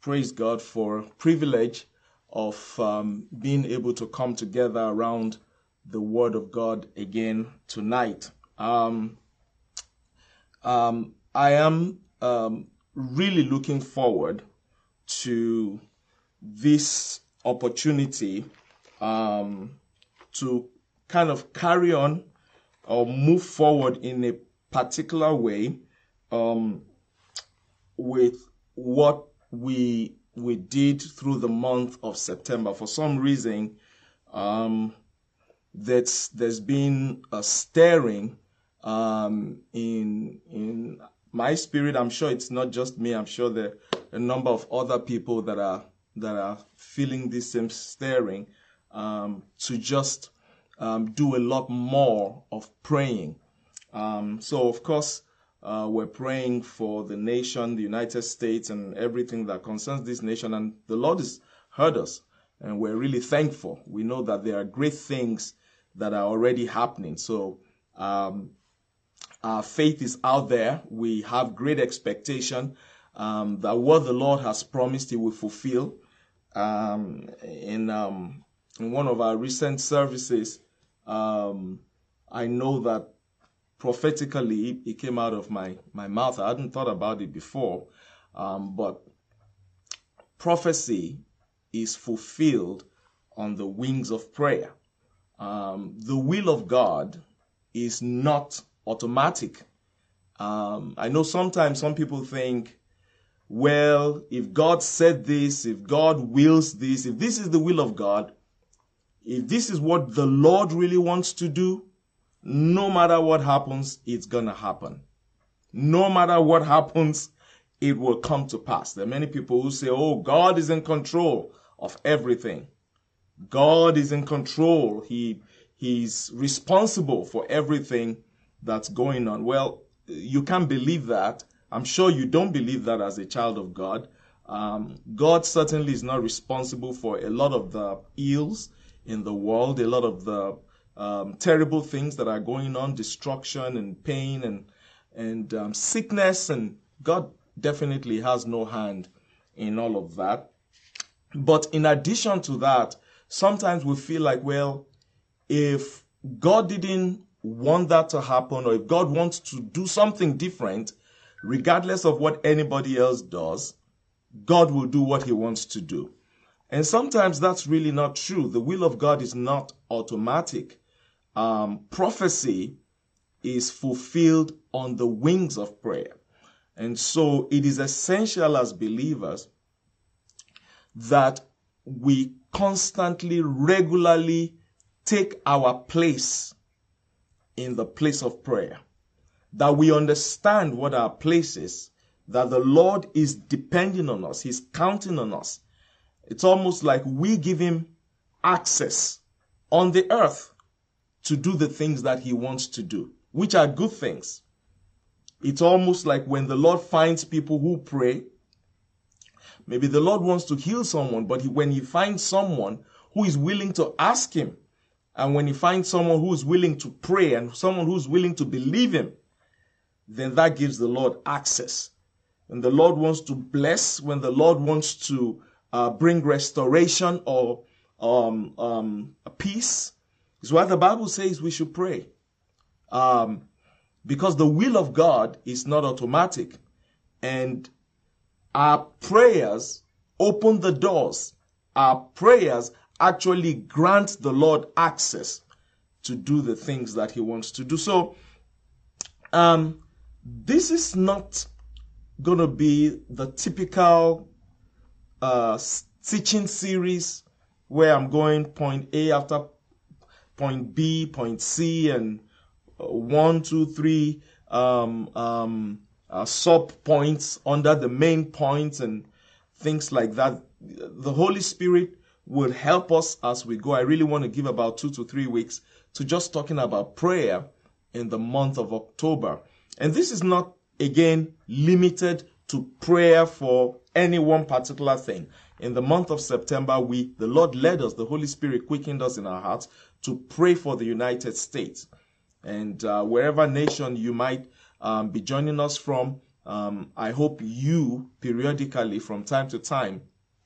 praise God for privilege of being able to come together around the Word of God again tonight. I am really looking forward to this opportunity to kind of carry on or move forward in a particular way with what we did through the month of September. For some reason, there's been a stirring in my spirit. I'm sure it's not just me. I'm sure there are a number of other people that are feeling this same stirring to just do a lot more of praying. So of course, we're praying for the nation, the United States, and everything that concerns this nation. And the Lord has heard us, and we're really thankful. We know that there are great things that are already happening. So our faith is out there. We have great expectation that what the Lord has promised, He will fulfill. In one of our recent services, I know that prophetically it came out of my mouth. I hadn't thought about it before, but prophecy is fulfilled on the wings of prayer. The will of God is not automatic. I know sometimes some people think, well, if God said this, if God wills this, if this is the will of God, if this is what the Lord really wants to do, no matter what happens, it's going to happen. No matter what happens, it will come to pass. There are many people who say, oh, God is in control of everything. God is in control. He's responsible for everything that's going on. Well, you can't believe that. I'm sure you don't believe that as a child of God. God certainly is not responsible for a lot of the ills in the world, a lot of the terrible things that are going on, destruction and pain and sickness, and God definitely has no hand in all of that. But in addition to that, sometimes we feel like, well, if God didn't want that to happen, or if God wants to do something different, regardless of what anybody else does, God will do what He wants to do. And sometimes that's really not true. The will of God is not automatic. Prophecy is fulfilled on the wings of prayer. And so it is essential as believers that we constantly, regularly take our place in the place of prayer. That we understand what our place is, that the Lord is depending on us. He's counting on us. It's almost like we give Him access on the earth to do the things that He wants to do, which are good things. It's almost like when the Lord finds people who pray, maybe the Lord wants to heal someone, but when He finds someone who is willing to ask Him, and when He finds someone who is willing to pray and someone who is willing to believe Him, then that gives the Lord access. When the Lord wants to bless, when the Lord wants to bring restoration or peace, is why the Bible says we should pray. Because the will of God is not automatic. And our prayers open the doors. Our prayers actually grant the Lord access to do the things that He wants to do. So, this is not going to be the typical teaching series where I'm going point A after point B, point C, and 1, 2, 3 sub points under the main points and things like that. The Holy Spirit will help us as we go. I really want to give about 2 to 3 weeks to just talking about prayer in the month of October. And this is not, again, limited to prayer for any one particular thing. In the month of September, the Lord led us, the Holy Spirit quickened us in our hearts to pray for the United States. And wherever nation you might be joining us from, I hope you periodically, from time to time,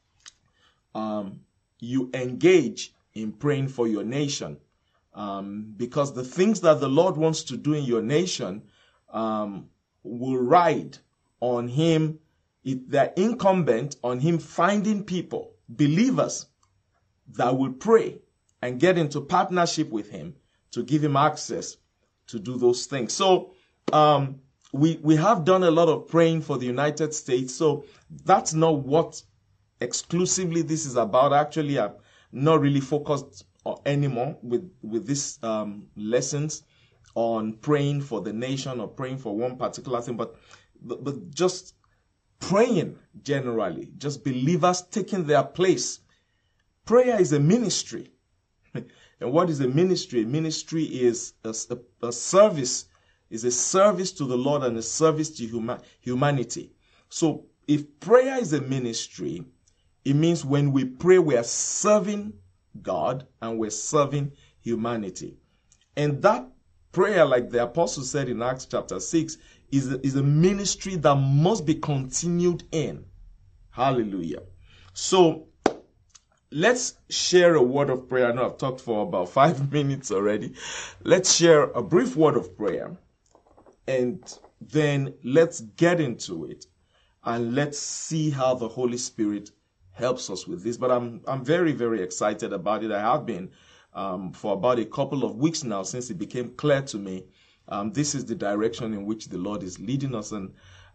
you engage in praying for your nation, because the things that the Lord wants to do in your nation will ride on him. They're incumbent on him finding people, believers, that will pray and get into partnership with him to give him access to do those things. So we have done a lot of praying for the United States. So that's not what exclusively this is about. Actually, I'm not really focused anymore with these lessons on praying for the nation or praying for one particular thing, but just praying generally, just believers taking their place. Prayer is a ministry. And what is a ministry? A ministry is a service, is a service to the Lord and a service to humanity. So if prayer is a ministry, it means when we pray, we are serving God and we're serving humanity. And that prayer, like the apostle said in Acts chapter 6, is a ministry that must be continued in. Hallelujah. So let's share a word of prayer. I know I've talked for about 5 minutes already. Let's share a brief word of prayer, and then let's get into it, and let's see how the Holy Spirit helps us with this. But I'm very, very excited about it. I have been for about a couple of weeks now, since it became clear to me this is the direction in which the Lord is leading us. And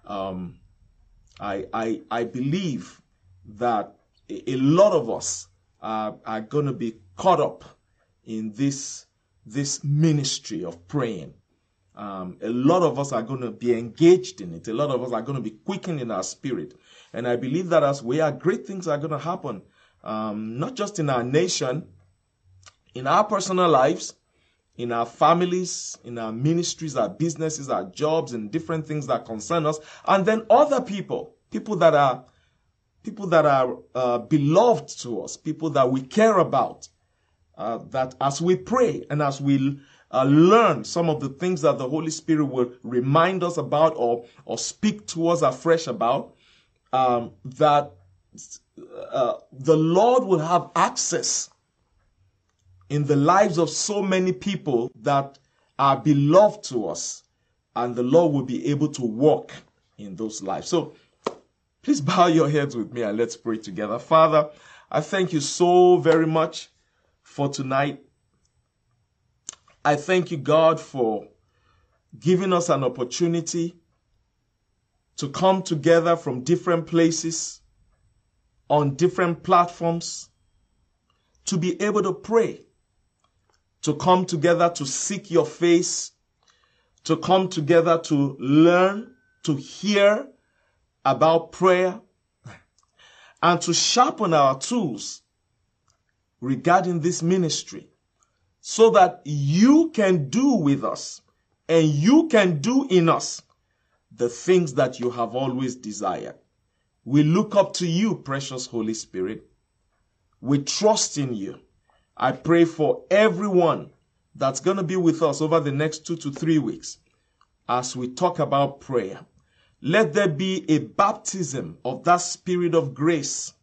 I believe that a lot of us are going to be caught up in this ministry of praying. A lot of us are going to be engaged in it. A lot of us are going to be quickened in our spirit. And I believe that as we are, great things are going to happen, not just in our nation, in our personal lives, in our families, in our ministries, our businesses, our jobs, and different things that concern us. And then other people that are beloved to us, people that we care about, that as we pray and as we learn some of the things that the Holy Spirit will remind us about or speak to us afresh about, that the Lord will have access in the lives of so many people that are beloved to us, and the Lord will be able to walk in those lives. So please bow your heads with me and let's pray together. Father, I thank you so very much for tonight. I thank you, God, for giving us an opportunity to come together from different places, on different platforms, to be able to pray, to come together to seek your face, to come together to learn, to hear about prayer, and to sharpen our tools regarding this ministry, so that you can do with us and you can do in us the things that you have always desired. We look up to you, precious Holy Spirit. We trust in you. I pray for everyone that's going to be with us over the next 2 to 3 weeks as we talk about prayer. Let there be a baptism of that spirit of grace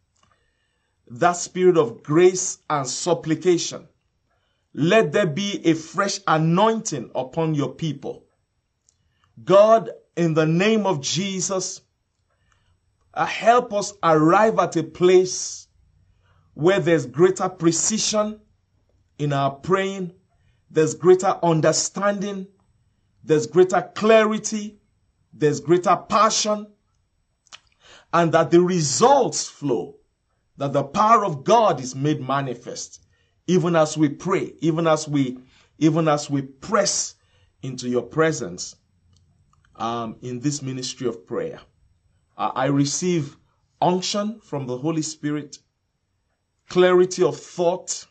and supplication. Let there be a fresh anointing upon your people. God, in the name of Jesus, help us arrive at a place where there's greater precision in our praying, there's greater understanding, there's greater clarity, there's greater passion, and that the results flow, that the power of God is made manifest, even as we pray, even as we press into your presence in this ministry of prayer. I receive unction from the Holy Spirit, clarity of thought,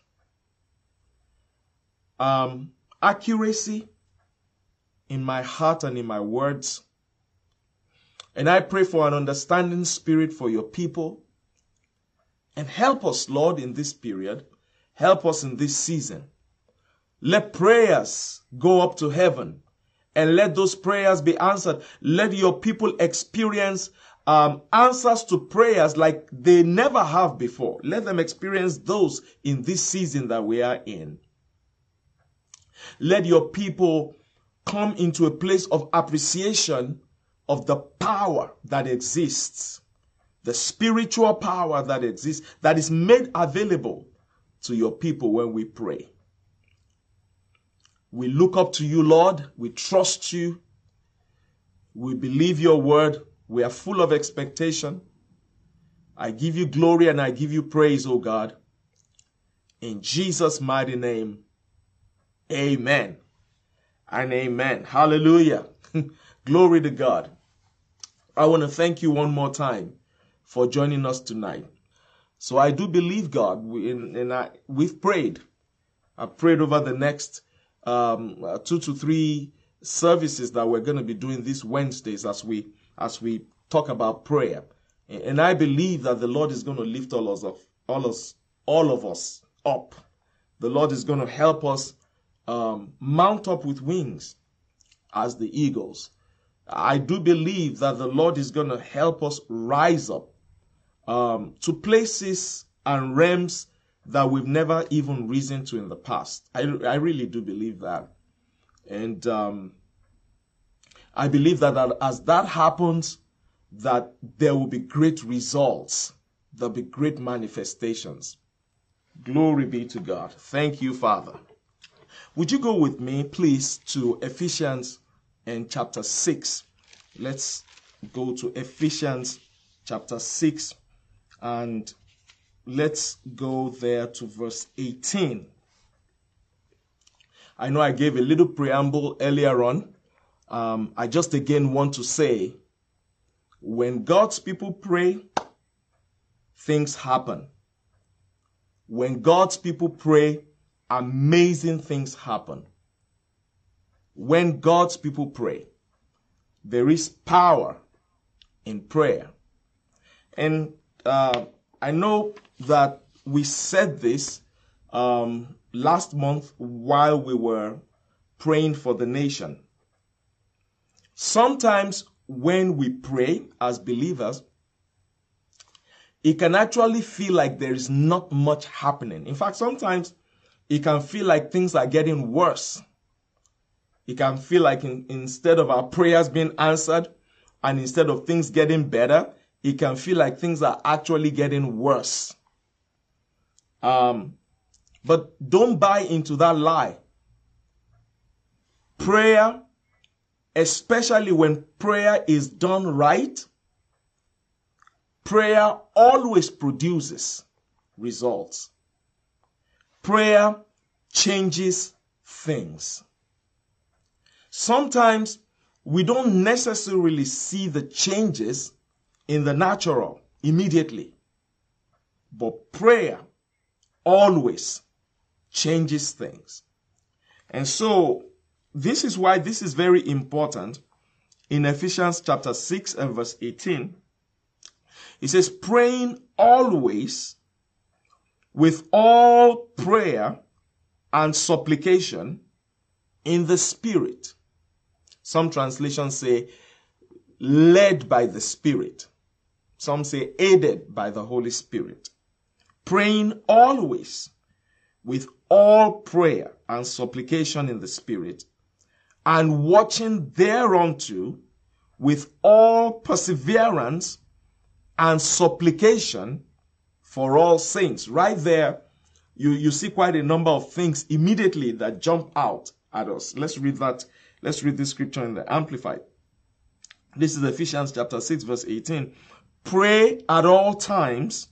accuracy in my heart and in my words. And I pray for an understanding spirit for your people. And help us, Lord, in this period. Help us in this season. Let prayers go up to heaven and let those prayers be answered. Let your people experience answers to prayers like they never have before. Let them experience those in this season that we are in. Let your people come into a place of appreciation of the power that exists, the spiritual power that exists, that is made available to your people when we pray. We look up to you, Lord. We trust you. We believe your word. We are full of expectation. I give you glory and I give you praise, O God. In Jesus' mighty name, amen and amen. Hallelujah. Glory to God. I want to thank you one more time for joining us tonight. So I do believe God, we've prayed. I've prayed over the next 2 to 3 services that we're going to be doing these Wednesdays as we talk about prayer. And I believe that the Lord is going to lift all of us up. The Lord is going to help us mount up with wings as the eagles. I do believe that the Lord is going to help us rise up to places and realms that we've never even risen to in the past. I really do believe that. And I believe that as that happens, that there will be great results. There'll be great manifestations. Glory be to God. Thank you, Father. Would you go with me, please, to Ephesians and chapter 6. Let's go to Ephesians chapter 6 and let's go there to verse 18. I know I gave a little preamble earlier on. I just again want to say, when God's people pray, things happen. When God's people pray, amazing things happen. When God's people pray, there is power in prayer. And I know that we said this last month while we were praying for the nation. Sometimes when we pray as believers, it can actually feel like there is not much happening. In fact, sometimes it can feel like things are getting worse. It can feel like instead of our prayers being answered and instead of things getting better, it can feel like things are actually getting worse. But don't buy into that lie. Prayer, especially when prayer is done right, prayer always produces results. Prayer changes things. Sometimes we don't necessarily see the changes in the natural immediately, but prayer always changes things. And so this is why this is very important. In Ephesians chapter 6 and verse 18, it says, praying always with all prayer and supplication in the Spirit. Some translations say led by the Spirit. Some say aided by the Holy Spirit. Praying always with all prayer and supplication in the Spirit, and watching thereunto with all perseverance and supplication for all saints. Right there, you see quite a number of things immediately that jump out at us. Let's read that. Let's read this scripture in the Amplified. This is Ephesians chapter 6, verse 18. Pray at all times,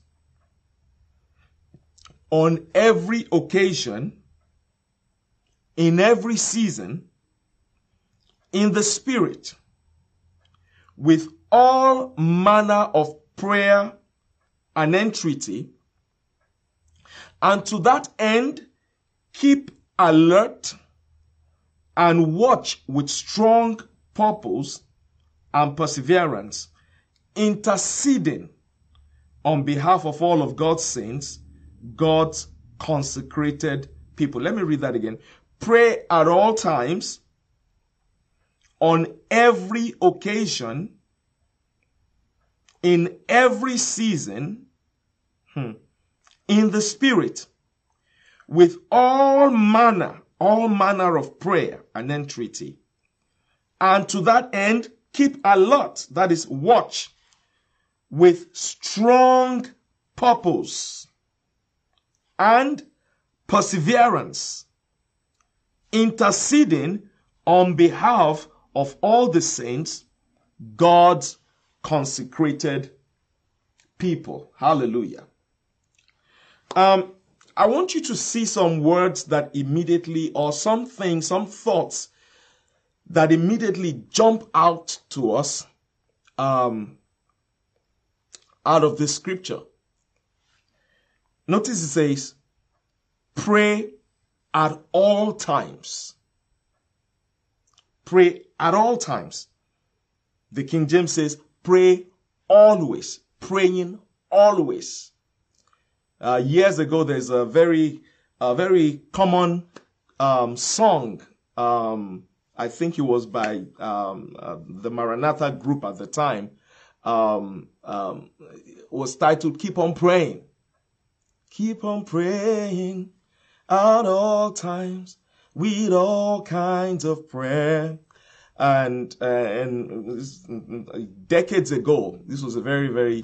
on every occasion, in every season, in the Spirit, with all manner of prayer and entreaty, and to that end, keep alert and watch with strong purpose and perseverance, interceding on behalf of all of God's saints, God's consecrated people. Let me read that again. Pray at all times, on every occasion, in every season, in the Spirit, with all manner of prayer and entreaty. And to that end, keep alert, that is, watch, with strong purpose and perseverance, interceding on behalf of all the saints, God's consecrated people. Hallelujah. I want you to see some words that immediately, or some thoughts that immediately jump out to us out of this scripture. Notice it says, pray at all times. Pray at all times. The King James says, pray always. Praying always. Years ago, there's a very common song. I think it was by the Maranatha group at the time. Was titled "Keep on Praying." Keep on praying at all times with all kinds of prayer. And decades ago, this was a very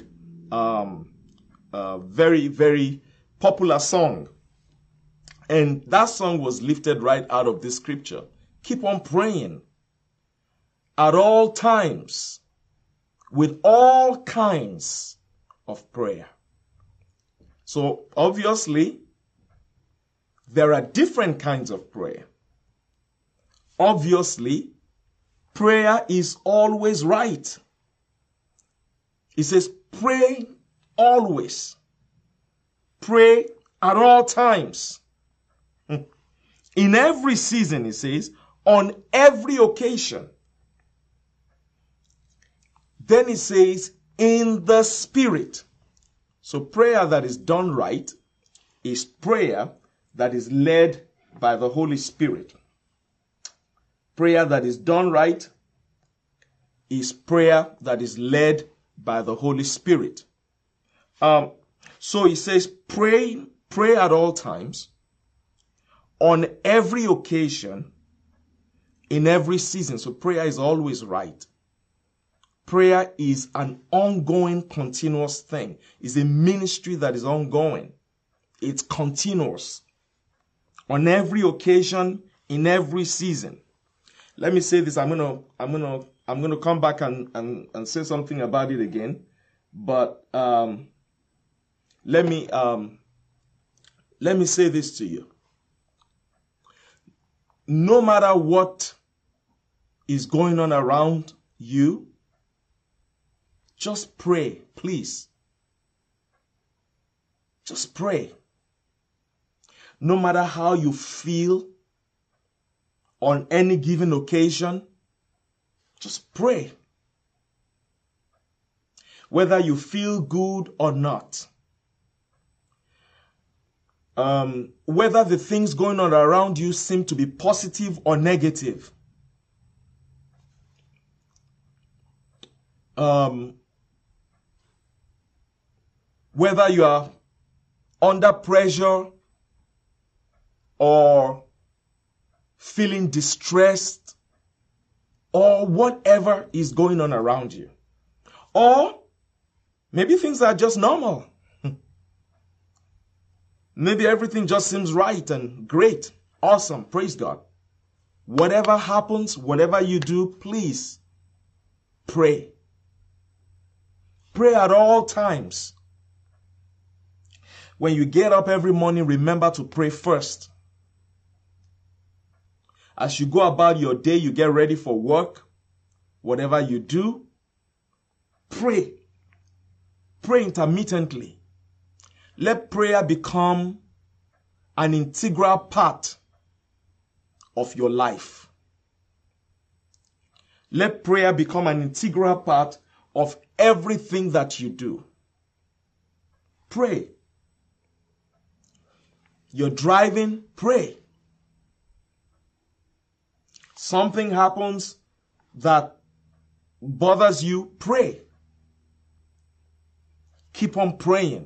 popular song. And that song was lifted right out of this scripture. Keep on praying at all times with all kinds of prayer. So obviously, there are different kinds of prayer. Obviously, prayer is always right. It says, pray always. Pray at all times. In every season, it says, on every occasion. Then it says, in the Spirit. So prayer that is done right is prayer that is led by the Holy Spirit. Prayer that is done right is prayer that is led by the Holy Spirit. So he says, pray at all times, on every occasion, in every season. So prayer is always right. Prayer is an ongoing, continuous thing. It's a ministry that is ongoing. It's continuous. On every occasion, in every season. Let me say this. I'm gonna come back and say something about it again. But let me say this to you. No matter what is going on around you, just pray, please. Just pray. No matter how you feel on any given occasion, just pray. Whether you feel good or not. Whether the things going on around you seem to be positive or negative. Whether you are under pressure or feeling distressed or whatever is going on around you. Or maybe things are just normal. Maybe everything just seems right and great. Awesome. Praise God. Whatever happens, whatever you do, please pray. Pray at all times. When you get up every morning, remember to pray first. As you go about your day, you get ready for work, whatever you do, pray. Pray intermittently. Let prayer become an integral part of your life. Let prayer become an integral part of everything that you do. Pray. You're driving, pray. Something happens, that bothers you, pray. Keep on praying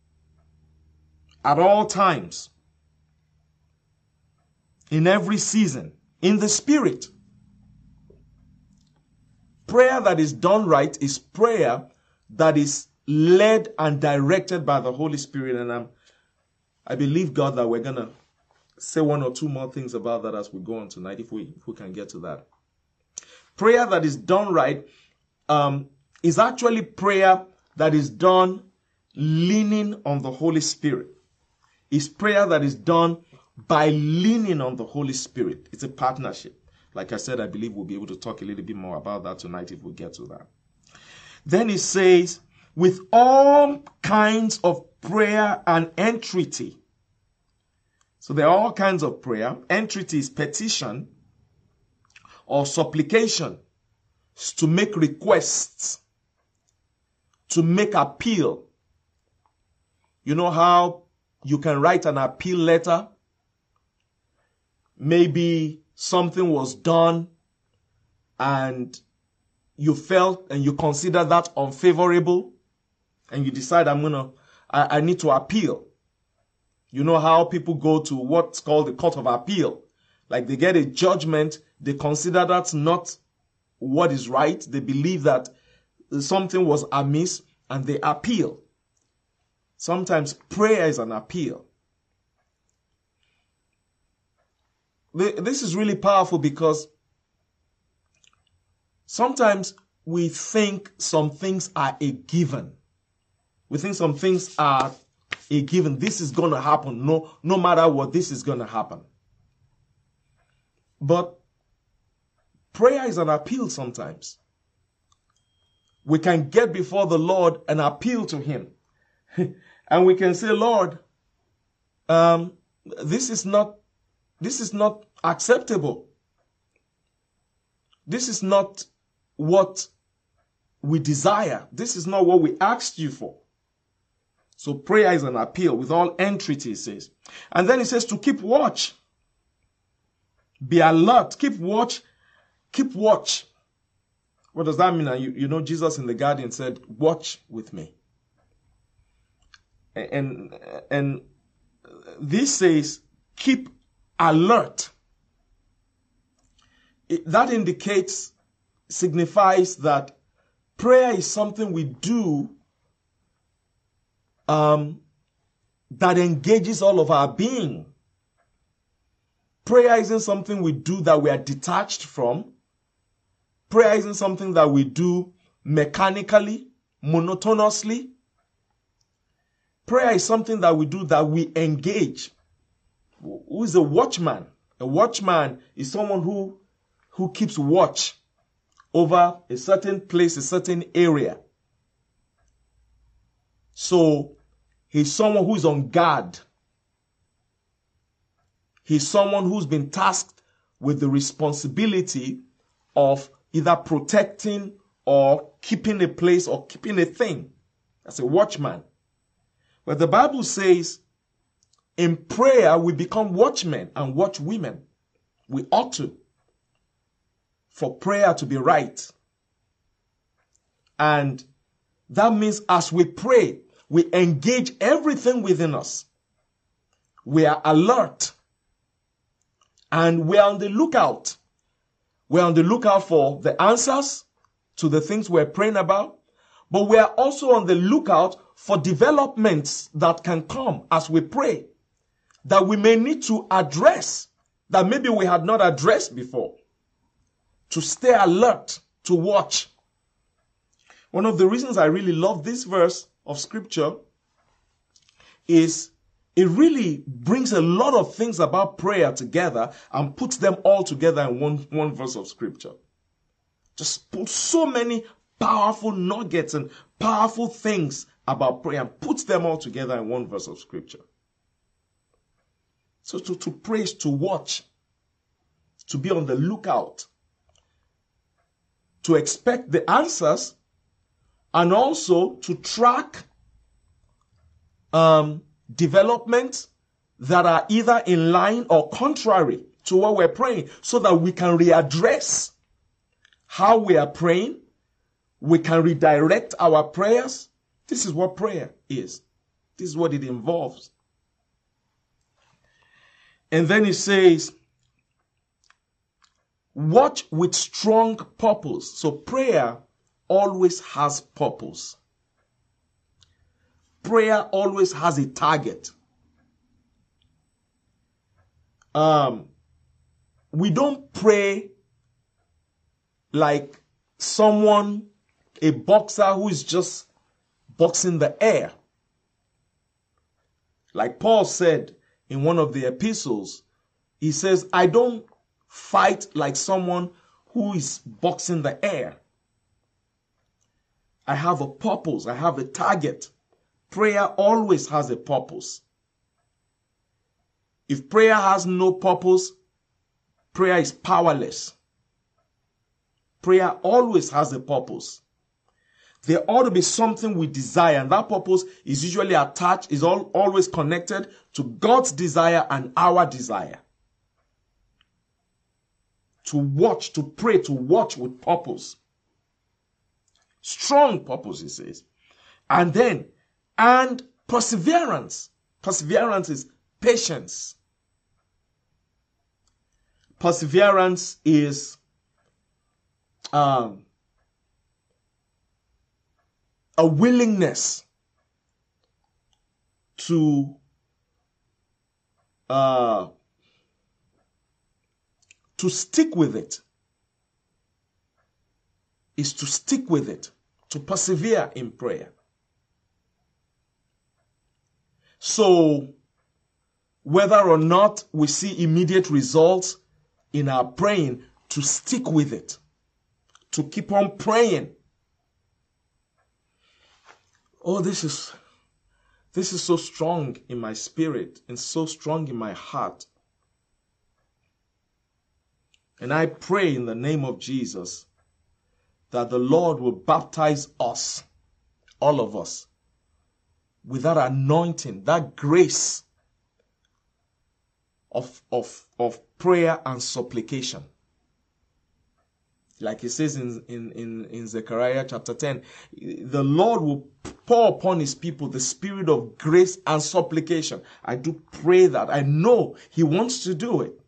at all times, in every season, in the Spirit. Prayer that is done right is prayer that is led and directed by the Holy Spirit. And I believe, God, that we're going to say one or two more things about that as we go on tonight, if we can get to that. Prayer that is done right is actually prayer that is done leaning on the Holy Spirit. It's prayer that is done by leaning on the Holy Spirit. It's a partnership. Like I said, I believe we'll be able to talk a little bit more about that tonight if we get to that. Then it says, with all kinds of prayer and entreaty. So there are all kinds of prayer. Entreaty is petition or supplication. It's to make requests, to make appeal. You know how you can write an appeal letter? Maybe something was done and you felt and you consider that unfavorable and you decide I need to appeal. You know how people go to what's called the court of appeal. Like they get a judgment, they consider that's not what is right. They believe that something was amiss and they appeal. Sometimes prayer is an appeal. This is really powerful because sometimes we think some things are a given. We think some things are a given. This is going to happen. No matter what, this is going to happen. But prayer is an appeal sometimes. We can get before the Lord and appeal to Him. And we can say, Lord, this is not acceptable. This is not what we desire. This is not what we asked you for. So prayer is an appeal with all entreaty, it says. And then it says to keep watch. Be alert. Keep watch. Keep watch. What does that mean? You know, Jesus in the garden said, watch with me. And this says, keep alert. That signifies that prayer is something we do that engages all of our being. Prayer isn't something we do that we are detached from. Prayer isn't something that we do mechanically, monotonously. Prayer is something that we do that we engage. Who is a watchman? A watchman is someone who keeps watch over a certain place, a certain area. So he's someone who's on guard. He's someone who's been tasked with the responsibility of either protecting or keeping a place or keeping a thing. That's a watchman. But the Bible says in prayer we become watchmen and watchwomen. We ought to, for prayer to be right. And that means as we pray, we engage everything within us. We are alert. And we are on the lookout. We're on the lookout for the answers to the things we're praying about. But we are also on the lookout for developments that can come as we pray, that we may need to address, that maybe we had not addressed before. To stay alert, to watch. One of the reasons I really love this verse of scripture is it really brings a lot of things about prayer together and puts them all together in one verse of scripture. Just put so many powerful nuggets and powerful things about prayer and puts them all together in one verse of scripture. So to pray is to watch, to be on the lookout, to expect the answers, and also to track developments that are either in line or contrary to what we're praying, so that we can readdress how we are praying. We can redirect our prayers. This is what prayer is. This is what it involves. And then it says, watch with strong purpose. So prayer always has purpose. Prayer always has a target. We don't pray like someone, a boxer who is just boxing the air. Like Paul said in one of the epistles, he says, I don't fight like someone who is boxing the air. I have a purpose. I have a target. Prayer always has a purpose. If prayer has no purpose, prayer is powerless. Prayer always has a purpose. There ought to be something we desire, and that purpose is usually attached, is always connected to God's desire and our desire. To watch, to pray, to watch with purpose. Strong purpose, he says. And perseverance. Perseverance is patience. Perseverance is a willingness to stick with it. Is to stick with it, to persevere in prayer. So, whether or not we see immediate results in our praying, to stick with it, to keep on praying. Oh, this is so strong in my spirit and so strong in my heart. And I pray in the name of Jesus that the Lord will baptize us, all of us, with that anointing, that grace of prayer and supplication. Like it says in Zechariah chapter 10, the Lord will pour upon his people the spirit of grace and supplication. I do pray that. I know he wants to do it.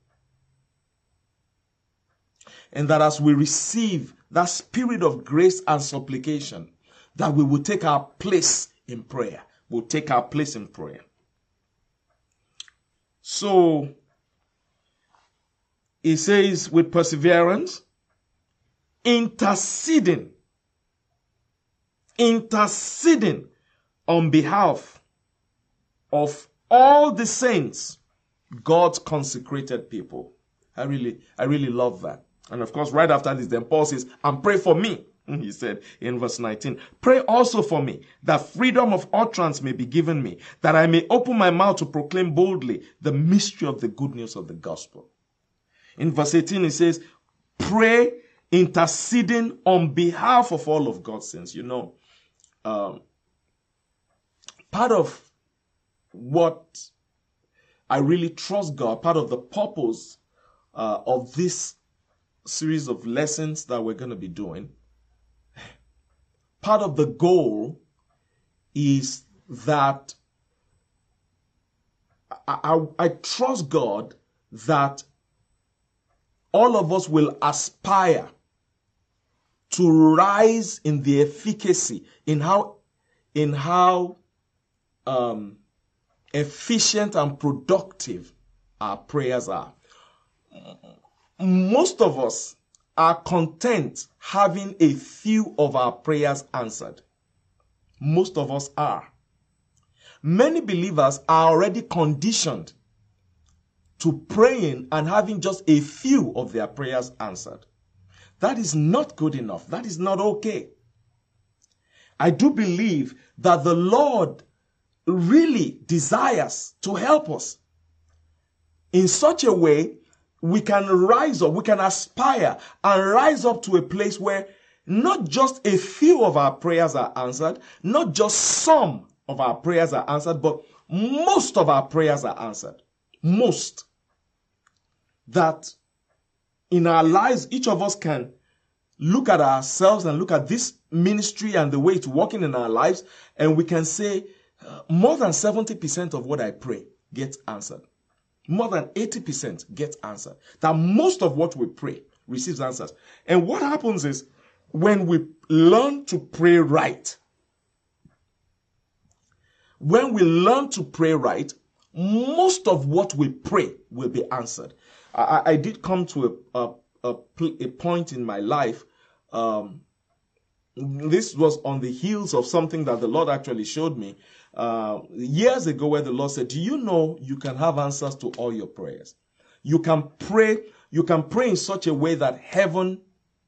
And that as we receive that spirit of grace and supplication, that we will take our place in prayer. We'll take our place in prayer. So, it says with perseverance, interceding on behalf of all the saints, God's consecrated people. I really love that. And of course, right after this, then Paul says, and pray for me. He said in verse 19, pray also for me, that freedom of utterance may be given me, that I may open my mouth to proclaim boldly the mystery of the good news of the gospel. In verse 18, it says, pray interceding on behalf of all of God's saints. You know, part of what I really trust God, part of the purpose of this series of lessons that we're going to be doing, part of the goal is that I trust God that all of us will aspire to rise in the efficacy, in how efficient and productive our prayers are. Most of us are content having a few of our prayers answered. Most of us are. Many believers are already conditioned to praying and having just a few of their prayers answered. That is not good enough. That is not okay. I do believe that the Lord really desires to help us in such a way we can rise up, we can aspire and rise up to a place where not just a few of our prayers are answered, not just some of our prayers are answered, but most of our prayers are answered. Most. That in our lives, each of us can look at ourselves and look at this ministry and the way it's working in our lives, and we can say more than 70% of what I pray gets answered. More than 80% gets answered. That most of what we pray receives answers. And what happens is when we learn to pray right, most of what we pray will be answered. I did come to a point in my life. This was on the heels of something that the Lord actually showed me years ago, where the Lord said, do you know you can have answers to all your prayers? You can pray in such a way that heaven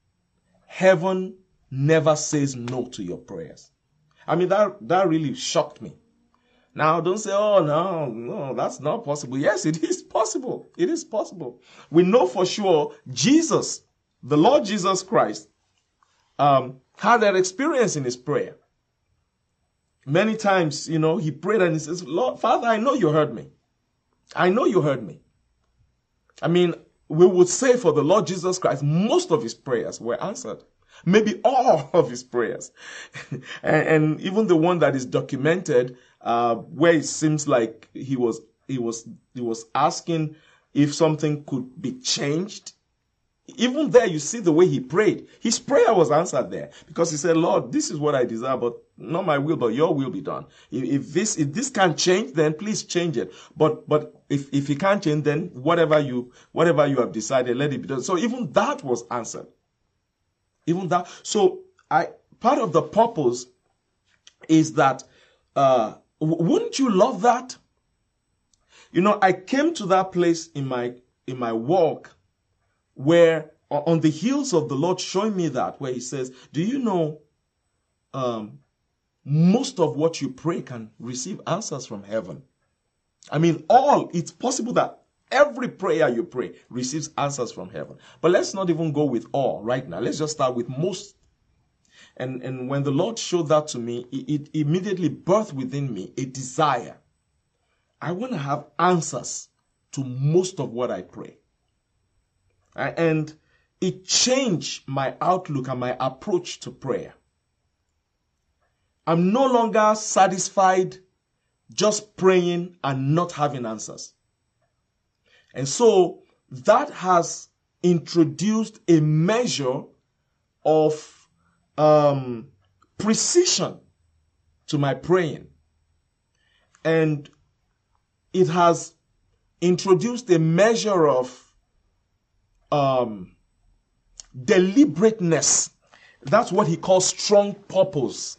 never says no to your prayers. I mean, that really shocked me. Now, don't say, oh, no, that's not possible. Yes, it is possible. It is possible. We know for sure Jesus, the Lord Jesus Christ, had that experience in his prayer. Many times, he prayed and he says, Lord, Father, I know you heard me. I know you heard me. I mean, we would say for the Lord Jesus Christ, most of his prayers were answered. Maybe all of his prayers. and even the one that is documented, where it seems like he was asking if something could be changed. Even there, you see the way he prayed. His prayer was answered there because he said, Lord, this is what I desire, but not my will, but your will be done. If this can't change, then please change it. But if it can't change, then whatever you have decided, let it be done. So even that was answered. Even that. So part of the purpose is that, wouldn't you love that? I came to that place in my walk where, on the heels of the Lord showing me that, where he says, do you know, most of what you pray can receive answers from heaven. I mean, it's possible that every prayer you pray receives answers from heaven. But let's not even go with all right now. Let's just start with most. And when the Lord showed that to me, it immediately birthed within me a desire. I want to have answers to most of what I pray. And it changed my outlook and my approach to prayer. I'm no longer satisfied just praying and not having answers. And so that has introduced a measure of precision to my praying. And it has introduced a measure of deliberateness. That's what he calls strong purpose.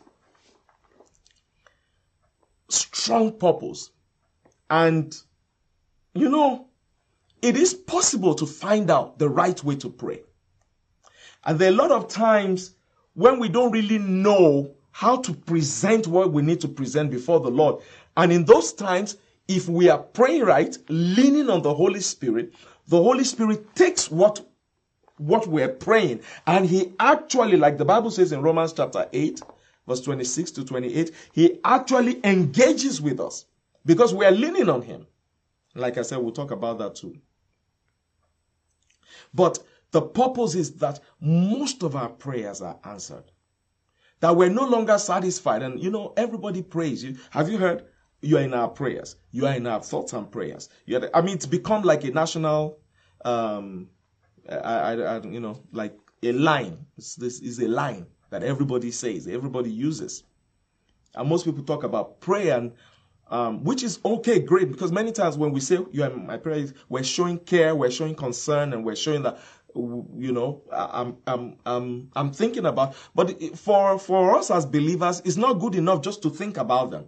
Strong purpose. And, it is possible to find out the right way to pray. And there are a lot of times when we don't really know how to present what we need to present before the Lord. And in those times, if we are praying right, leaning on the Holy Spirit takes what we're praying, and he actually, like the Bible says in Romans chapter 8, verse 26 to 28, he actually engages with us because we are leaning on him. Like I said, we'll talk about that too. But the purpose is that most of our prayers are answered. That we're no longer satisfied. And everybody prays. Have you heard? You are in our prayers. You are in our thoughts and prayers. It's become like a national, like a line. This is a line that everybody says, everybody uses. And most people talk about prayer, and which is okay, great, because many times when we say you are in my prayers, we're showing care, we're showing concern, and we're showing that I'm thinking about. But for us as believers, it's not good enough just to think about them.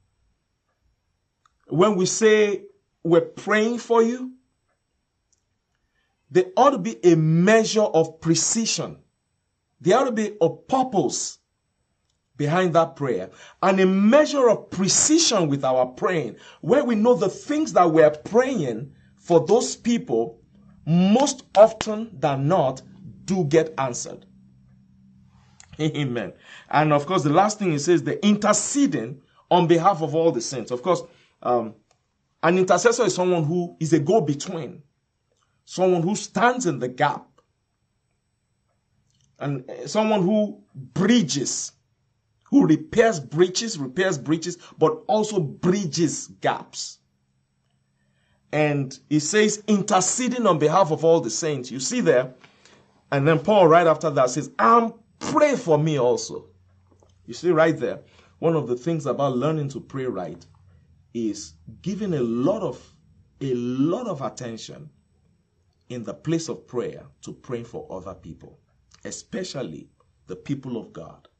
When we say we're praying for you, there ought to be a measure of precision. There ought to be a purpose behind that prayer and a measure of precision with our praying, where we know the things that we're praying for those people most often than not do get answered. Amen. And of course, the last thing it says, the interceding on behalf of all the saints. Of course, an intercessor is someone who is a go-between, someone who stands in the gap. and someone who bridges, who repairs breaches, but also bridges gaps. And he says, interceding on behalf of all the saints. You see there, and then Paul right after that says, and pray for me also. You see right there, one of the things about learning to pray right is giving a lot of attention in the place of prayer to praying for other people, especially the people of God.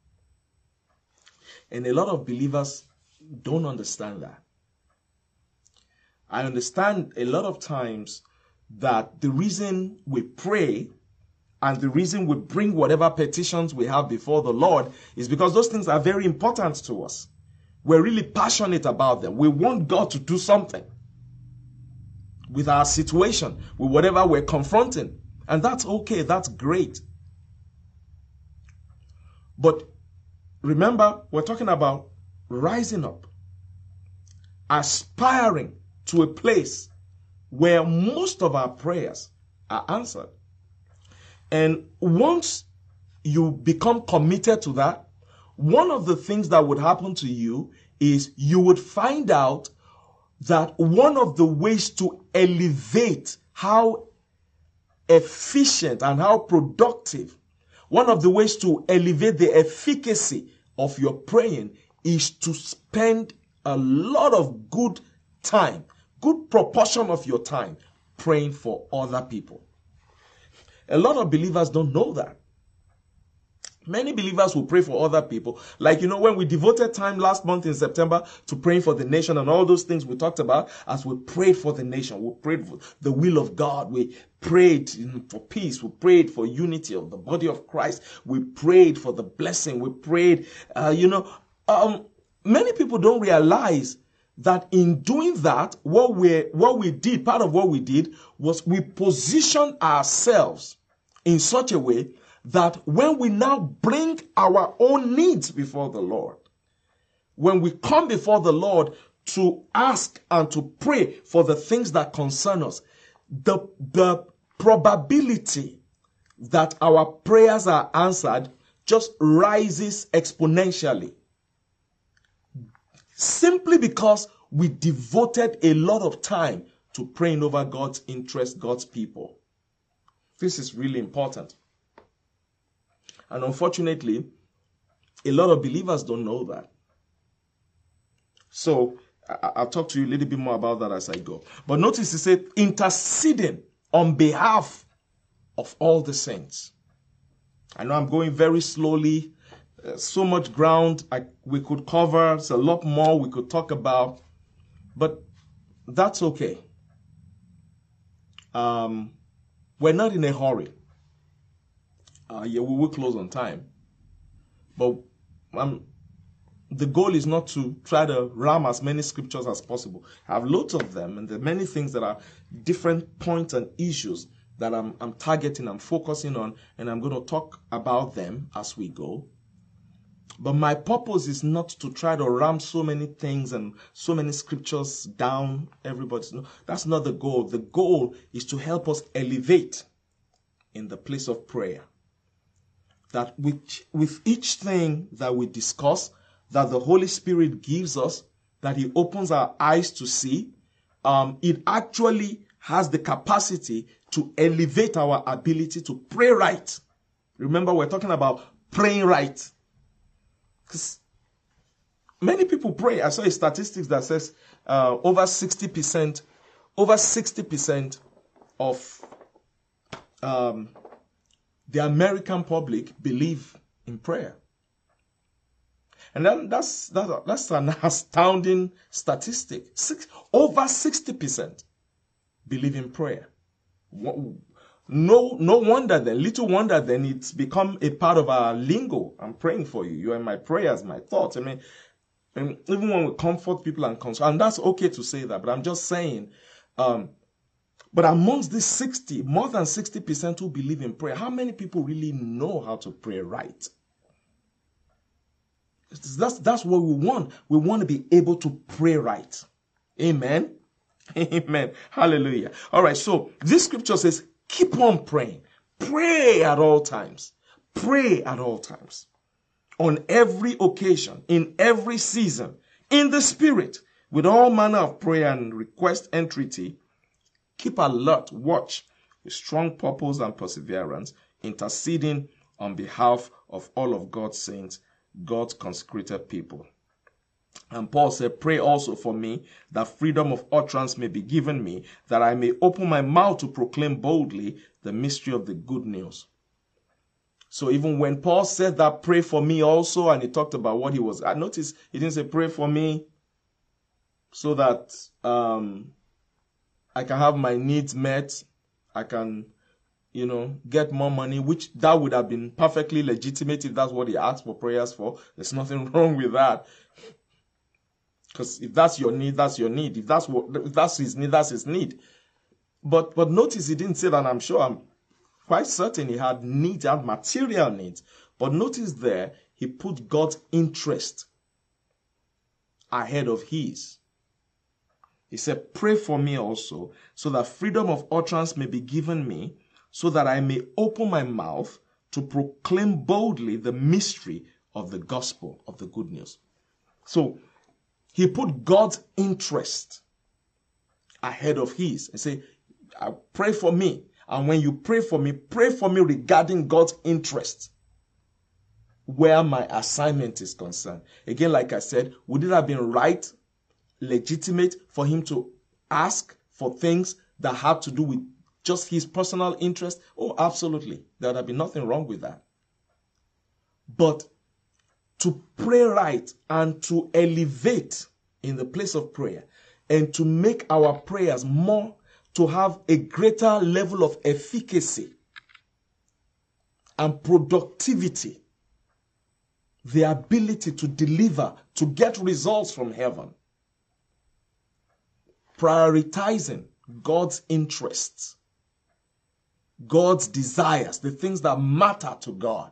And a lot of believers don't understand that. I understand a lot of times that the reason we pray and the reason we bring whatever petitions we have before the Lord is because those things are very important to us. We're really passionate about them. We want God to do something with our situation, with whatever we're confronting. And that's okay, that's great. But remember, we're talking about rising up, aspiring to a place where most of our prayers are answered. And once you become committed to that, one of the things that would happen to you is you would find out that one of the ways to elevate how efficient and how productive, one of the ways to elevate the efficacy of your praying is to spend a lot of good time, good proportion of your time praying for other people. A lot of believers don't know that. Many believers will pray for other people. Like, when we devoted time last month in September to praying for the nation and all those things we talked about, as we prayed for the nation, we prayed for the will of God. We prayed for peace. We prayed for unity of the body of Christ. We prayed for the blessing. We prayed, many people don't realize that in doing that, what we did, part of what we did was we positioned ourselves in such a way that when we now bring our own needs before the Lord, when we come before the Lord to ask and to pray for the things that concern us, the probability that our prayers are answered just rises exponentially. Simply because we devoted a lot of time to praying over God's interest, God's people. This is really important. And unfortunately, a lot of believers don't know that. So I'll talk to you a little bit more about that as I go. But notice he said, interceding on behalf of all the saints. I know I'm going very slowly. So much ground we could cover. There's a lot more we could talk about. But that's okay. We're not in a hurry. We will close on time. But the goal is not to try to ram as many scriptures as possible. I have loads of them, and there are many things that are different points and issues that I'm targeting, I'm focusing on, and I'm going to talk about them as we go. But my purpose is not to try to ram so many things and so many scriptures down everybody's. No, that's not the goal. The goal is to help us elevate in the place of prayer. That with each thing that we discuss, that the Holy Spirit gives us, that He opens our eyes to see, it actually has the capacity to elevate our ability to pray right. Remember, we're talking about praying right. Because many people pray. I saw a statistics that says over 60% of the American public believe in prayer. And then that's an astounding statistic. Over 60% believe in prayer. No wonder then, little wonder then it's become a part of our lingo. I'm praying for you. You are my prayers, my thoughts. I mean, and even when we comfort people and console, and that's okay to say that, but I'm just saying, but amongst these more than 60% who believe in prayer, how many people really know how to pray right? That's what we want. We want to be able to pray right. Amen. Amen. Hallelujah. All right. So this scripture says, keep on praying. Pray at all times. pray at all times, on every occasion, in every season, in the Spirit, with all manner of prayer and request entreaty. Keep alert, watch, with strong purpose and perseverance, interceding on behalf of all of God's saints, God's consecrated people. And Paul said, pray also for me, that freedom of utterance may be given me, that I may open my mouth to proclaim boldly the mystery of the good news. So even when Paul said that, pray for me also, and he talked about what he was, I noticed he didn't say pray for me so that I can have my needs met, I can, get more money, which that would have been perfectly legitimate if that's what he asked for prayers for. There's nothing wrong with that. Because if that's your need, that's your need. If that's his need, that's his need. But notice he didn't say that. I'm quite certain he had needs, he had material needs. But notice there, he put God's interest ahead of his. He said, pray for me also, so that freedom of utterance may be given me, so that I may open my mouth to proclaim boldly the mystery of the gospel of the good news. So he put God's interest ahead of his and say, pray for me. And when you pray for me regarding God's interest, where my assignment is concerned. Again, like I said, would it have been right, legitimate for him to ask for things that have to do with just his personal interest? Oh, absolutely. There would have been nothing wrong with that. But to pray right and to elevate in the place of prayer and to make our prayers more, to have a greater level of efficacy and productivity, the ability to deliver, to get results from heaven, prioritizing God's interests, God's desires, the things that matter to God.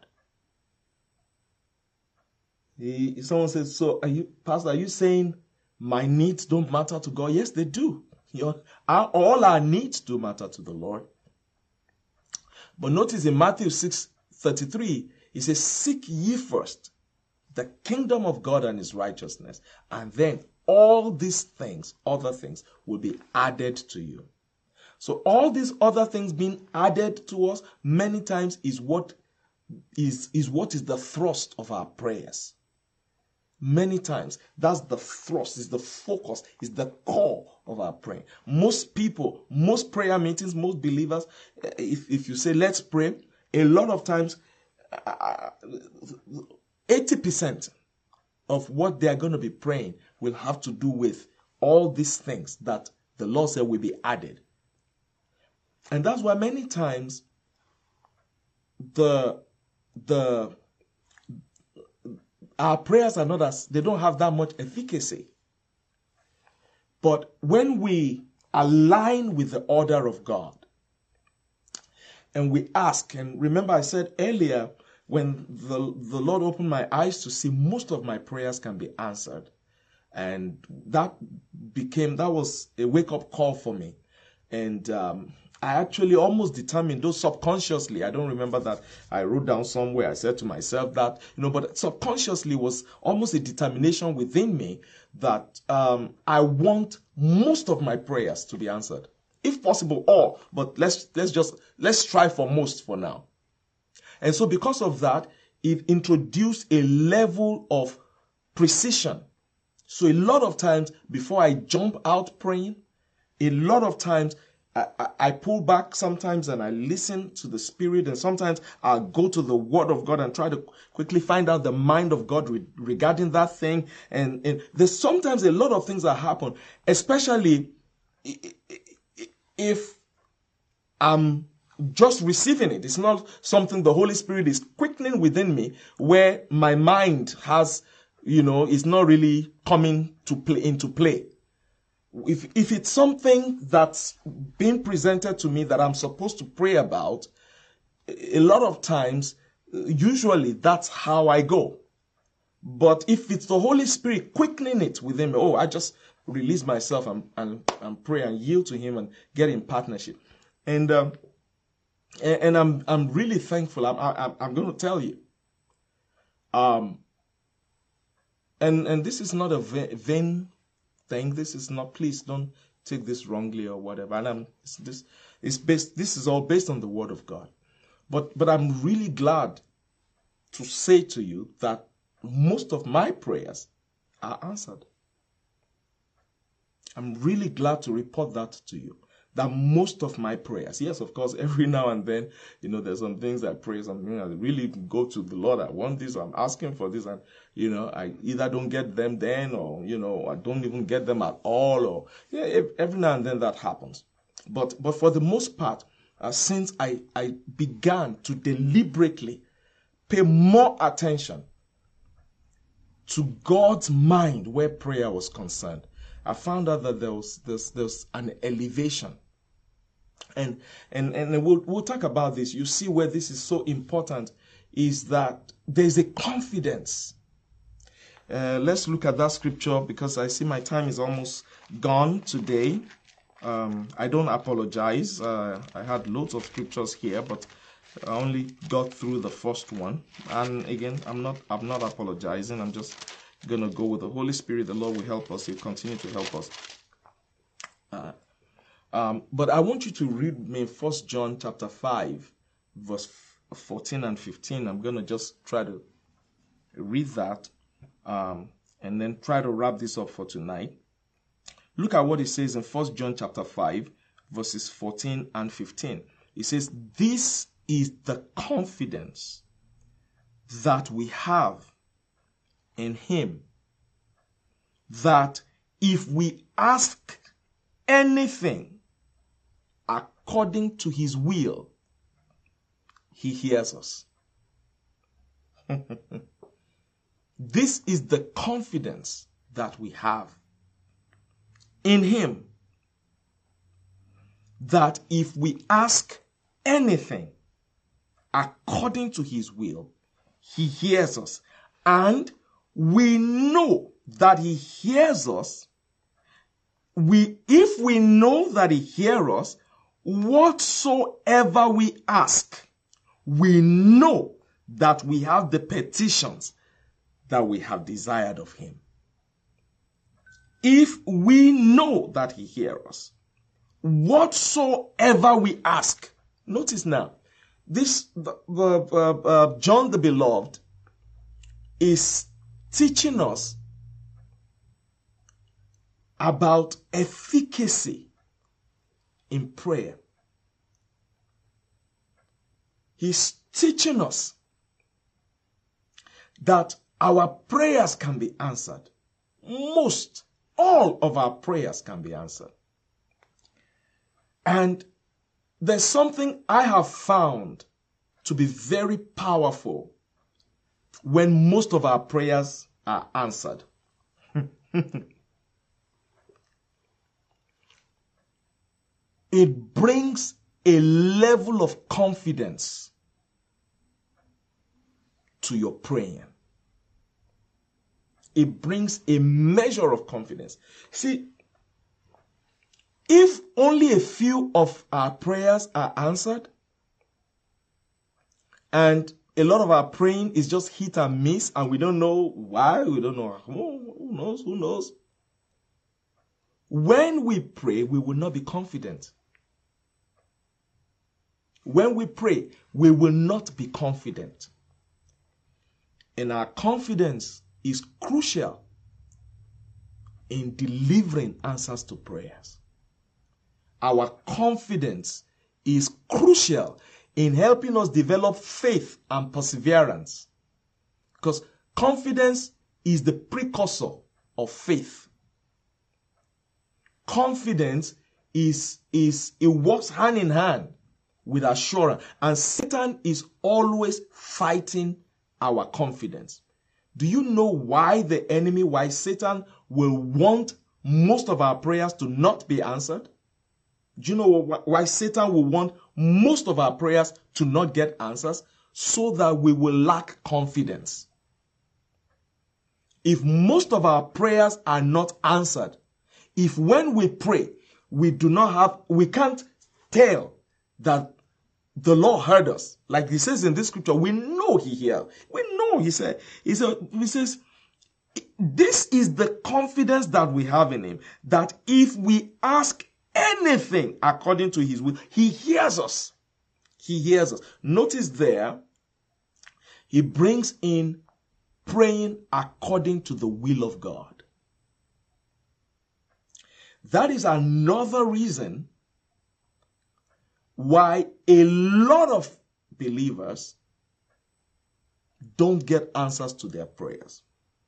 Someone says, so Pastor, are you saying my needs don't matter to God? Yes, they do. All our needs do matter to the Lord. But notice in Matthew 6:33, he says, seek ye first the kingdom of God and his righteousness, and then all these things, other things, will be added to you. So all these other things being added to us many times is what is the thrust of our prayers. Many times, that's the thrust, is the focus, is the core of our praying. Most people, most prayer meetings, most believers, if you say, let's pray, a lot of times, 80% of what they are going to be praying will have to do with all these things that the Lord said will be added. And that's why many times our prayers are not they don't have that much efficacy. But when we align with the order of God and we ask, and remember I said earlier, when the Lord opened my eyes to see most of my prayers can be answered. And that was a wake-up call for me. And I actually almost determined, though subconsciously, I don't remember that I wrote down somewhere, I said to myself that, but subconsciously was almost a determination within me that I want most of my prayers to be answered. If possible, all, but let's strive for most for now. And so because of that, it introduced a level of precision. So a lot of times before I jump out praying, a lot of times I pull back sometimes and I listen to the Spirit, and sometimes I'll go to the Word of God and try to quickly find out the mind of God regarding that thing. And there's sometimes a lot of things that happen, especially if I'm just receiving it. It's not something the Holy Spirit is quickening within me where my mind has, is not really coming into play. If it's something that's being presented to me that I'm supposed to pray about, a lot of times, usually that's how I go. But if it's the Holy Spirit quickening it within me, I just release myself and pray and yield to Him and get in partnership. And And I'm really thankful. I'm going to tell you. And this is not a vain thing. This is not. Please don't take this wrongly or whatever. And this is all based on the Word of God. But I'm really glad to say to you that most of my prayers are answered. I'm really glad to report that to you. That most of my prayers, yes, of course, every now and then, there's some things I pray, something I really go to the Lord. I want this, I'm asking for this, and, I either don't get them then, or, I don't even get them at all, or, every now and then that happens. But for the most part, since I began to deliberately pay more attention to God's mind where prayer was concerned, I found out that there's an elevation. And we'll talk about this. You see where this is so important is that there's a confidence. Let's look at that scripture because I see my time is almost gone today. I don't apologize. I had loads of scriptures here, but I only got through the first one. And again, I'm not apologizing. I'm just gonna go with the Holy Spirit. The Lord will help us. He'll continue to help us. But I want you to read me 1 John chapter 5, verse 14 and 15. I'm gonna just try to read that, and then try to wrap this up for tonight. Look at what it says in 1 John chapter 5, verses 14 and 15. It says, "This is the confidence that we have in him, that if we ask anything according to his will, he hears us." This is the confidence that we have in him, that if we ask anything according to his will, he hears us. And we know that he hears us. If we know that he hears us, whatsoever we ask, we know that we have the petitions that we have desired of him. If we know that he hears us, whatsoever we ask. Notice now, John the Beloved is teaching us about efficacy in prayer. He's teaching us that our prayers can be answered. All of our prayers can be answered. And there's something I have found to be very powerful when most of our prayers are answered. It brings a level of confidence to your praying. It brings a measure of confidence. See, if only a few of our prayers are answered, and a lot of our praying is just hit and miss, and we don't know why, we don't know who knows. When we pray, we will not be confident. When we pray, we will not be confident. And our confidence is crucial in delivering answers to prayers. Our confidence is crucial in helping us develop faith and perseverance. Because confidence is the precursor of faith. Confidence it works hand in hand with assurance. And Satan is always fighting our confidence. Do you know why Satan will want most of our prayers to not be answered? Do you know why Satan will want most of our prayers to not get answers? So that we will lack confidence. If most of our prayers are not answered, if when we pray, we can't tell that the Lord heard us. Like he says in this scripture, we know he hears. We know, he says, this is the confidence that we have in him, that if we ask anything according to his will, he hears us. He hears us. Notice there, he brings in praying according to the will of God. That is another reason why a lot of believers don't get answers to their prayers.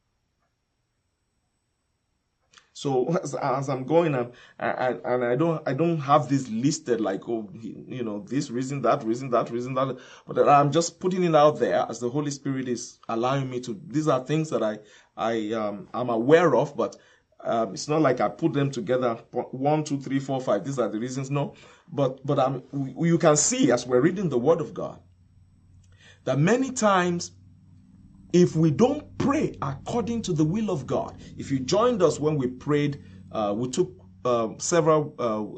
So as I'm going and I don't have this listed like, oh, you know, this reason, that reason, that, but I'm just putting it out there as the Holy Spirit is allowing me to. These are things that I'm aware of, but it's not like I put them together. 1, 2, 3, 4, 5. These are the reasons. No, but you can see as we're reading the Word of God that many times, if we don't pray according to the will of God, if you joined us when we prayed, we took several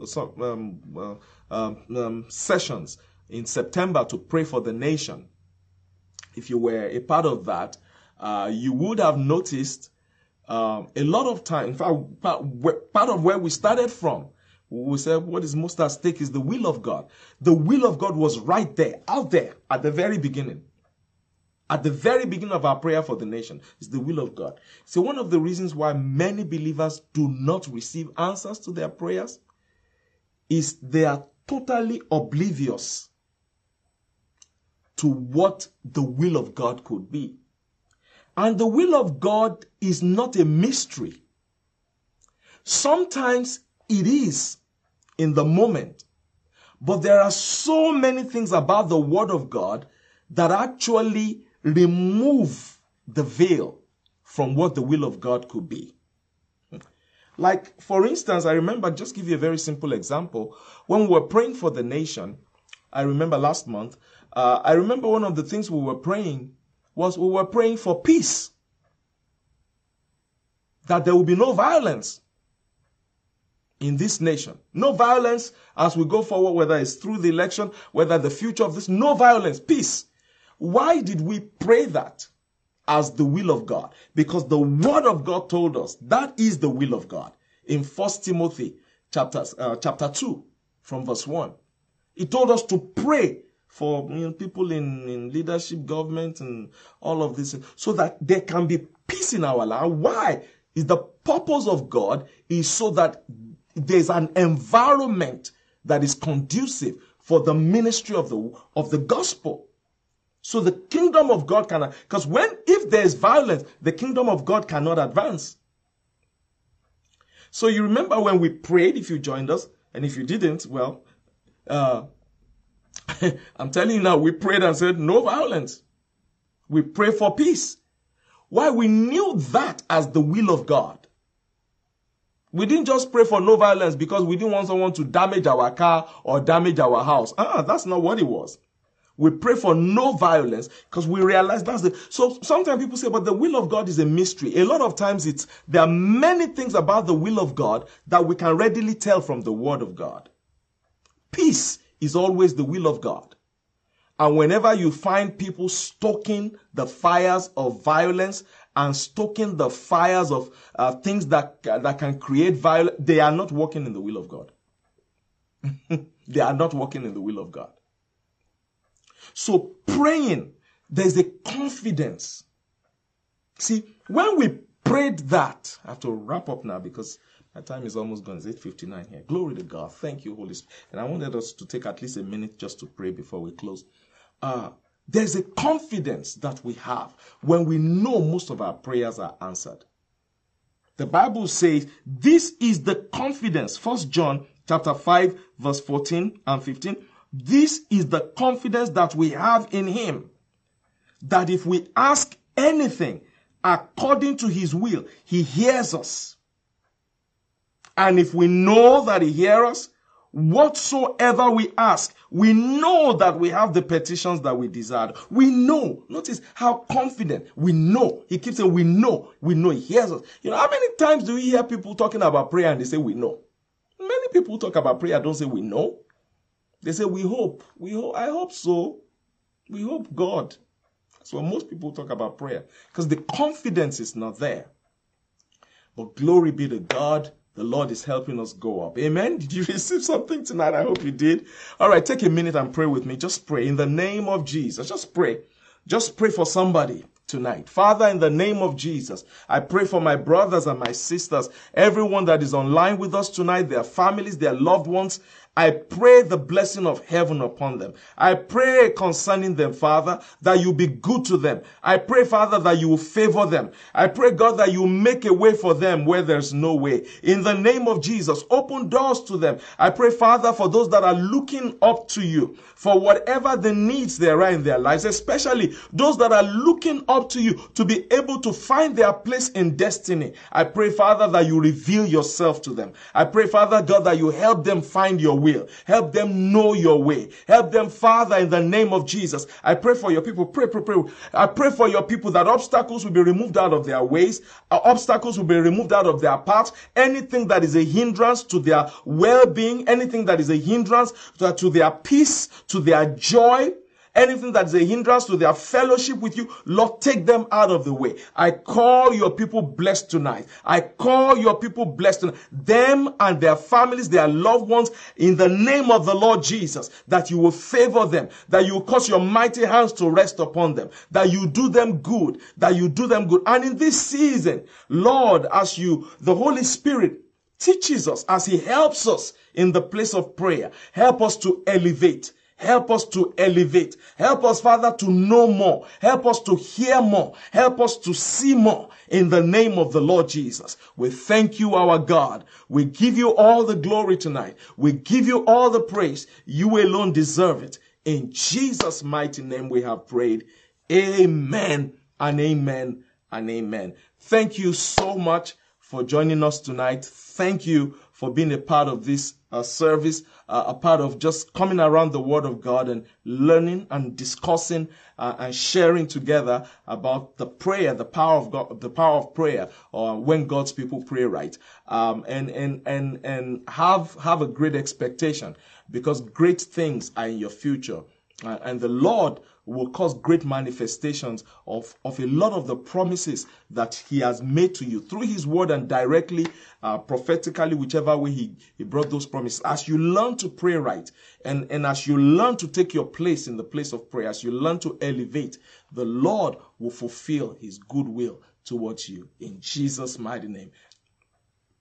sessions in September to pray for the nation. If you were a part of that, you would have noticed a lot of time. In fact, part of where we started from, we said what is most at stake is the will of God. The will of God was right there, out there, at the very beginning. At the very beginning of our prayer for the nation is the will of God. So one of the reasons why many believers do not receive answers to their prayers is they are totally oblivious to what the will of God could be. And the will of God is not a mystery. Sometimes it is in the moment, but there are so many things about the Word of God that actually remove the veil from what the will of God could be. Like, for instance, I remember, just give you a very simple example. When we were praying for the nation, I remember last month, I remember one of the things we were praying was we were praying for peace. That there will be no violence in this nation. No violence as we go forward, whether it's through the election, whether the future of this, no violence, peace. Why did we pray that as the will of God? Because the Word of God told us that is the will of God. In 1 Timothy chapter 2 from verse 1. It told us to pray for people in leadership, government, and all of this, so that there can be peace in our land. Why? Is the purpose of God is so that there's an environment that is conducive for the ministry of the gospel. So the kingdom of God cannot, because if there is violence, the kingdom of God cannot advance. So you remember when we prayed, if you joined us, and if you didn't, well, I'm telling you now, we prayed and said, no violence. We pray for peace. Why? We knew that as the will of God. We didn't just pray for no violence because we didn't want someone to damage our car or damage our house. That's not what it was. We pray for no violence because we realize so sometimes people say, but the will of God is a mystery. A lot of times there are many things about the will of God that we can readily tell from the Word of God. Peace is always the will of God. And whenever you find people stoking the fires of violence and stoking the fires of things that can create violence, they are not working in the will of God. They are not working in the will of God. So praying, there's a confidence. See, when we prayed that, I have to wrap up now because my time is almost gone. It's 8:59 here. Glory to God. Thank you, Holy Spirit. And I wanted us to take at least a minute just to pray before we close. There's a confidence that we have when we know most of our prayers are answered. The Bible says this is the confidence. 1 John chapter 5, verse 14 and 15. This is the confidence that we have in him, that if we ask anything according to his will, he hears us. And if we know that he hears us, whatsoever we ask, we know that we have the petitions that we desire. We know. Notice how confident we know. He keeps saying we know he hears us. You know, how many times do we hear people talking about prayer and they say we know? Many people talk about prayer, don't say we know. They say, we hope. I hope so. We hope God. That's what most people talk about prayer, because the confidence is not there. But glory be to God. The Lord is helping us go up. Amen. Did you receive something tonight? I hope you did. All right, take a minute and pray with me. Just pray in the name of Jesus. Just pray. Just pray for somebody tonight. Father, in the name of Jesus, I pray for my brothers and my sisters, everyone that is online with us tonight, their families, their loved ones. I pray the blessing of heaven upon them. I pray concerning them, Father, that you be good to them. I pray, Father, that you will favor them. I pray, God, that you make a way for them where there's no way. In the name of Jesus, open doors to them. I pray, Father, for those that are looking up to you, for whatever the needs there are in their lives, especially those that are looking up to you to be able to find their place in destiny. I pray, Father, that you reveal yourself to them. I pray, Father God, that you help them find your will. Help them know your way. Help them, Father, in the name of Jesus. I pray for your people. Pray. I pray for your people that obstacles will be removed out of their ways. Obstacles will be removed out of their paths. Anything that is a hindrance to their well-being, anything that is a hindrance to their peace, to their joy, anything that is a hindrance to their fellowship with you, Lord, take them out of the way. I call your people blessed tonight. I call your people blessed tonight. Them and their families, their loved ones, in the name of the Lord Jesus, that you will favor them, that you will cause your mighty hands to rest upon them, that you do them good, that you do them good. And in this season, Lord, as the Holy Spirit teaches us, as he helps us in the place of prayer, help us to elevate. Help us to elevate. Help us, Father, to know more. Help us to hear more. Help us to see more in the name of the Lord Jesus. We thank you, our God. We give you all the glory tonight. We give you all the praise. You alone deserve it. In Jesus' mighty name we have prayed. Amen and amen and amen. Thank you so much for joining us tonight. Thank you for being a part of this service, a part of just coming around the Word of God and learning and discussing and sharing together about the prayer, the power of God, the power of prayer, or when God's people pray right, and have a great expectation, because great things are in your future, and the Lord will cause great manifestations of a lot of the promises that he has made to you through his word and directly, prophetically, whichever way he brought those promises. As you learn to pray right, and as you learn to take your place in the place of prayer, as you learn to elevate, the Lord will fulfill his good will towards you. In Jesus' mighty name.